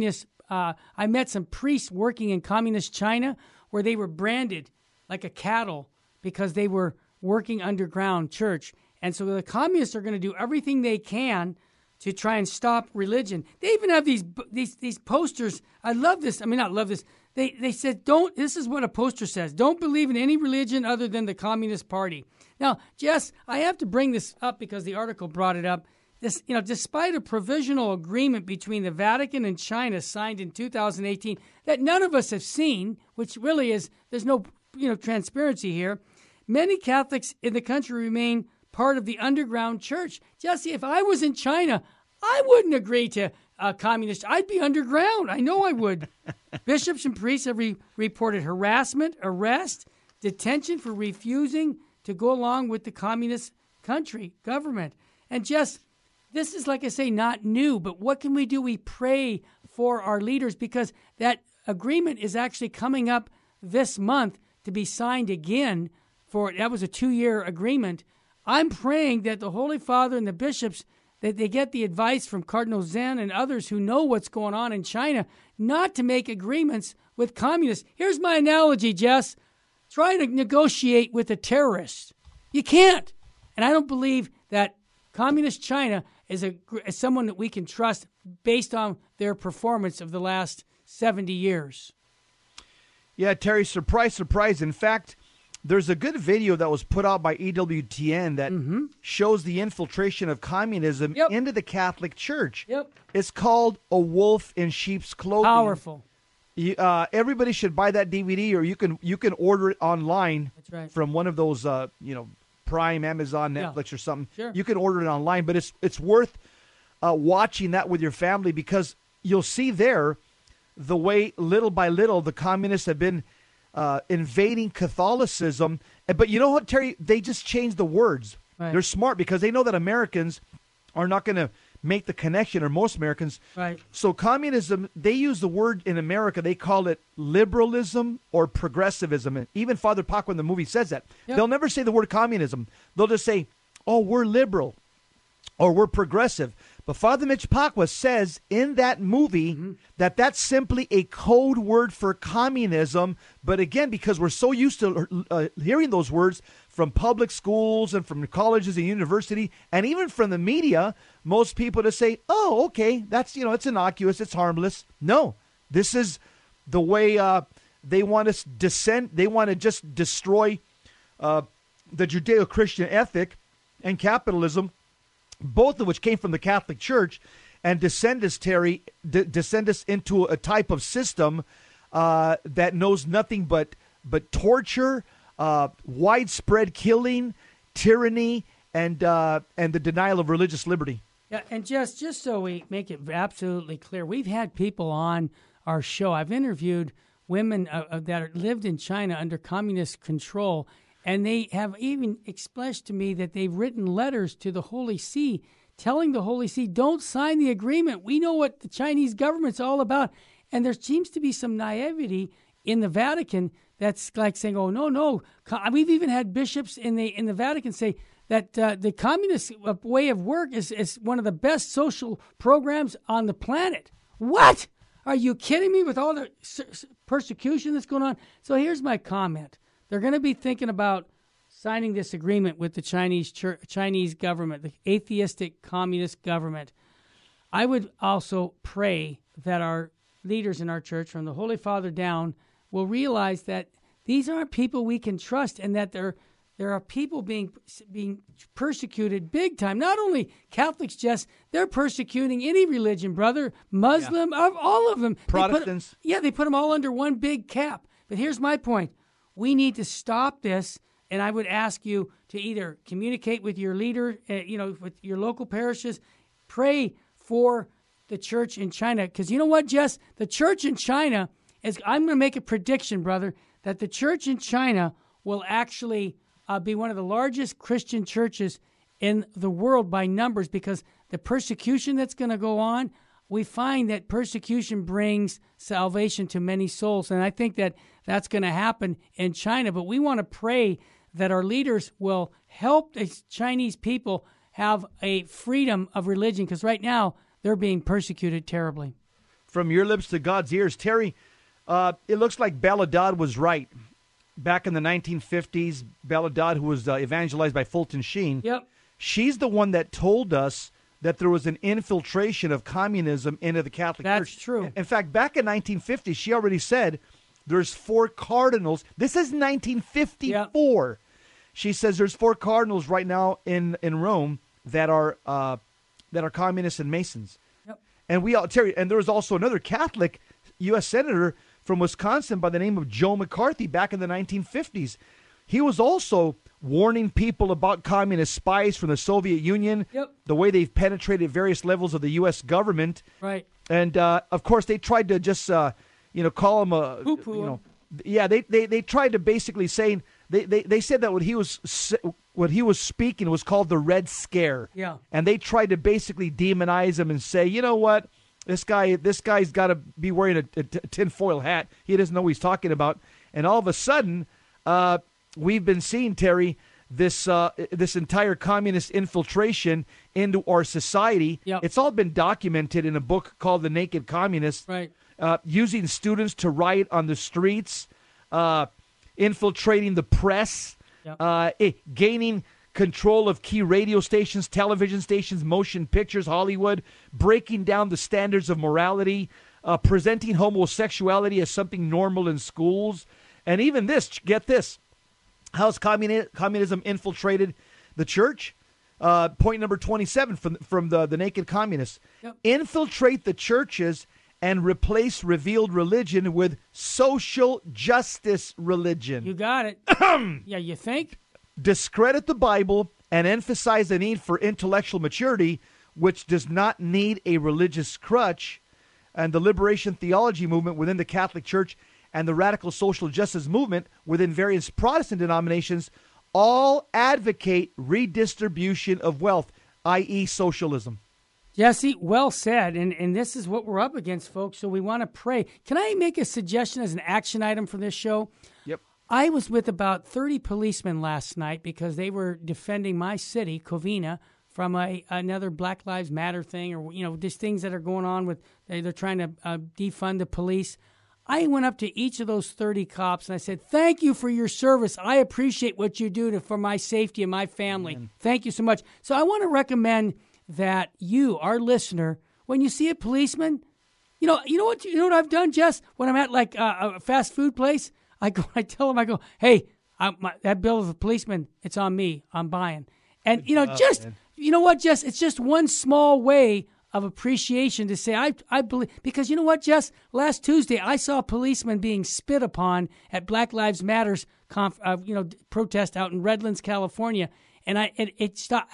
priests working in communist China where they were branded like a cattle because they were working underground church. And so the communists are going to do everything they can to try and stop religion. They even have these posters. I love this. I mean, not love this. They said, this is what a poster says. Don't believe in any religion other than the Communist Party. Now, Jess, I have to bring this up because the article brought it up. This, despite a provisional agreement between the Vatican and China signed in 2018 that none of us have seen, which really is, there's no, transparency here. Many Catholics in the country remain part of the underground church. Jesse, if I was in China, I wouldn't agree to communist. I'd be underground. I know I would. Bishops and priests have reported harassment, arrest, detention for refusing to go along with the communist government. And just, this is, like I say, not new, but what can we do? We pray for our leaders, because that agreement is actually coming up this month to be signed again. That was a 2-year agreement. I'm praying that the Holy Father and the bishops, that they get the advice from Cardinal Zen and others who know what's going on in China, not to make agreements with communists. Here's my analogy, Jess. Try to negotiate with a terrorist. You can't. And I don't believe that communist China is someone that we can trust based on their performance of the last 70 years. Yeah, Terry, surprise, surprise. In fact, there's a good video that was put out by EWTN that shows the infiltration of communism into the Catholic Church. It's called A Wolf in Sheep's Clothing. Powerful. Everybody should buy that DVD, or you can order it online. That's right. From one of those Prime, Amazon, Netflix, or something. Sure. You can order it online, but it's worth watching that with your family, because you'll see there the way little by little the communists have been invading Catholicism. But you know what, Terry? They just changed the words. Right. They're smart, because they know that Americans are not going to make the connection, or most Americans. Right. So communism, they use the word in America, they call it liberalism or progressivism. And even Father Paco in the movie says that. Yep. They'll never say the word communism. They'll just say, oh, we're liberal or we're progressive. But Father Mitch Pacwa says in that movie that that's simply a code word for communism. But again, because we're so used to hearing those words from public schools and from colleges and university, and even from the media, most people just say, oh, okay, that's, it's innocuous, it's harmless. No, this is the way they want us they want to just destroy the Judeo-Christian ethic and capitalism, both of which came from the Catholic Church, and descend us, Terry, descend us into a type of system that knows nothing but torture, widespread killing, tyranny, and the denial of religious liberty. Yeah, and just so we make it absolutely clear, we've had people on our show. I've interviewed women that lived in China under communist control, and they have even expressed to me that they've written letters to the Holy See telling the Holy See, don't sign the agreement. We know what the Chinese government's all about. And there seems to be some naivety in the Vatican that's like saying, oh, no. We've even had bishops in the Vatican say that the communist way of work is one of the best social programs on the planet. What? Are you kidding me with all the persecution that's going on? So here's my comment. They're going to be thinking about signing this agreement with the Chinese government, the atheistic communist government. I would also pray that our leaders in our church, from the Holy Father down, will realize that these aren't people we can trust, and that there are people being persecuted big time. Not only Catholics, they're persecuting any religion, brother, Muslim, all of them. Protestants. They put them all under one big cap. But here's my point. We need to stop this, and I would ask you to either communicate with your leader, with your local parishes, pray for the church in China. Because you know what, Jess? The church in China I'm going to make a prediction, brother, that the church in China will actually be one of the largest Christian churches in the world by numbers, because the persecution that's going to go on, we find that persecution brings salvation to many souls. And I think that that's going to happen in China. But we want to pray that our leaders will help the Chinese people have a freedom of religion, because right now they're being persecuted terribly. From your lips to God's ears, Terry, it looks like Bella Dodd was right. Back in the 1950s, Bella Dodd, who was evangelized by Fulton Sheen, she's the one that told us that there was an infiltration of communism into the Catholic Church. That's true. In fact, back in 1950, she already said there's 4 cardinals. This is 1954. Yep. She says there's 4 cardinals right now in Rome that are communists and Masons. Yep. And Terry, and there was also another Catholic U.S. senator from Wisconsin by the name of Joe McCarthy back in the 1950s. He was also warning people about communist spies from the Soviet Union, the way they've penetrated various levels of the U.S. government. Right. And, of course, they tried to just, call him a... Poo-poo. They tried to basically saying... They said that what he was speaking was called the Red Scare. Yeah. And they tried to basically demonize him and say, you know what? This guy's got to be wearing a tinfoil hat. He doesn't know what he's talking about. And all of a sudden, we've been seeing, Terry, this entire communist infiltration into our society. Yep. It's all been documented in a book called The Naked Communist. Right. Using students to riot on the streets, infiltrating the press, gaining control of key radio stations, television stations, motion pictures, Hollywood, breaking down the standards of morality, presenting homosexuality as something normal in schools. And even this, get this, how's communism infiltrated the church? Point number 27 from the Naked Communists. Yep. Infiltrate the churches and replace revealed religion with social justice religion. You got it. Yeah, you think? Discredit the Bible and emphasize the need for intellectual maturity, which does not need a religious crutch. And the liberation theology movement within the Catholic Church and the radical social justice movement within various Protestant denominations all advocate redistribution of wealth, i.e. socialism. Jesse, well said, and this is what we're up against, folks, so we want to pray. Can I make a suggestion as an action item for this show? Yep. I was with about 30 policemen last night because they were defending my city, Covina, from another Black Lives Matter thing, or, just things that are going on with, they're trying to defund the police. I went up to each of those 30 cops and I said, thank you for your service. I appreciate what you do for my safety and my family. Amen. Thank you so much. So I want to recommend that you, our listener, when you see a policeman, you know what I've done, Jess? When I'm at like a fast food place, I tell them, hey, that bill of a policeman, it's on me. I'm buying. And you know what, Jess? It's just one small way of appreciation to say I believe, because you know what, Jess? Last Tuesday I saw a policeman being spit upon at Black Lives Matter's protest out in Redlands, California, and it stopped.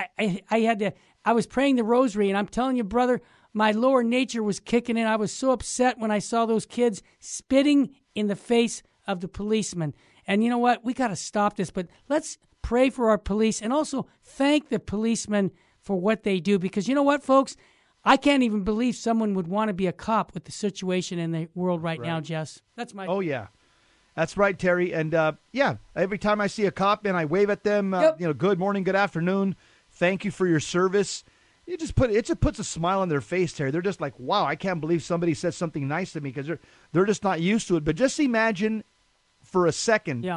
I was praying the rosary, and I'm telling you, brother, my lower nature was kicking in. I was so upset when I saw those kids spitting in the face of the policeman. And you know what? We got to stop this, but let's pray for our police and also thank the policemen for what they do, because you know what, folks? I can't even believe someone would want to be a cop with the situation in the world right now, Jess. That's my... Oh, yeah. That's right, Terry. And, every time I see a cop and I wave at them, good morning, good afternoon, thank you for your service. It just puts a smile on their face, Terry. They're just like, wow, I can't believe somebody said something nice to me, because they're just not used to it. But just imagine for a second,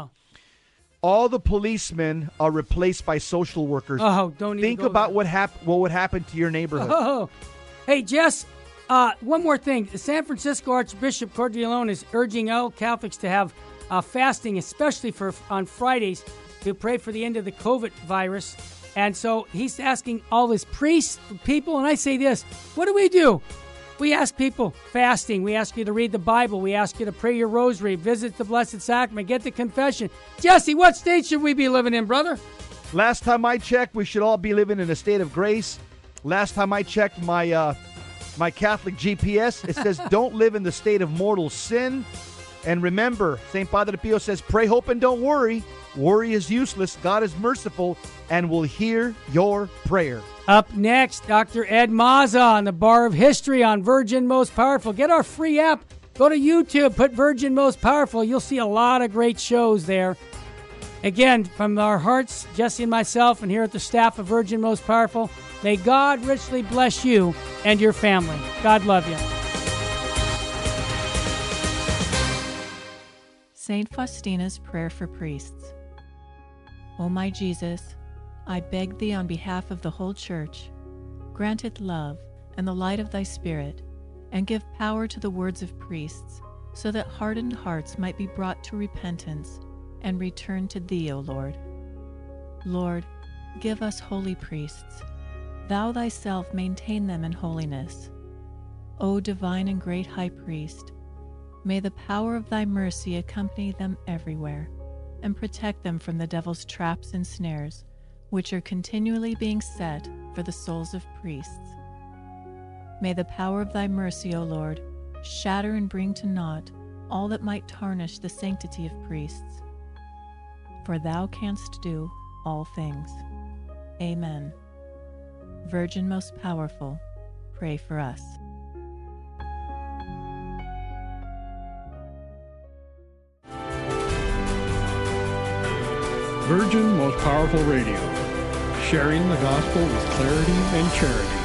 all the policemen are replaced by social workers. Oh, don't even think about what would happen to your neighborhood. Oh, hey, Jess, one more thing. The San Francisco Archbishop Cordileone is urging all Catholics to have fasting, especially on Fridays, to pray for the end of the COVID virus. And so he's asking all his priests, people, and I say this, what do? We ask people fasting. We ask you to read the Bible. We ask you to pray your rosary, visit the Blessed Sacrament, get the confession. Jesse, what state should we be living in, brother? Last time I checked, we should all be living in a state of grace. Last time I checked my Catholic GPS, it says don't live in the state of mortal sin. And remember, St. Padre Pio says, pray, hope, and don't worry. Worry is useless. God is merciful and will hear your prayer. Up next, Dr. Ed Mazza on the Bar of History on Virgin Most Powerful. Get our free app. Go to YouTube, put Virgin Most Powerful. You'll see a lot of great shows there. Again, from our hearts, Jesse and myself, and here at the staff of Virgin Most Powerful, may God richly bless you and your family. God love you. St. Faustina's Prayer for Priests. O my Jesus, I beg thee on behalf of the whole Church, grant it love and the light of thy Spirit, and give power to the words of priests, so that hardened hearts might be brought to repentance and return to thee, O Lord. Lord, give us holy priests. Thou thyself maintain them in holiness. O divine and great High Priest, may the power of thy mercy accompany them everywhere, and protect them from the devil's traps and snares, which are continually being set for the souls of priests. May the power of thy mercy, O Lord, shatter and bring to naught all that might tarnish the sanctity of priests. For thou canst do all things. Amen. Virgin most powerful, pray for us. Virgin Most Powerful Radio, sharing the gospel with clarity and charity.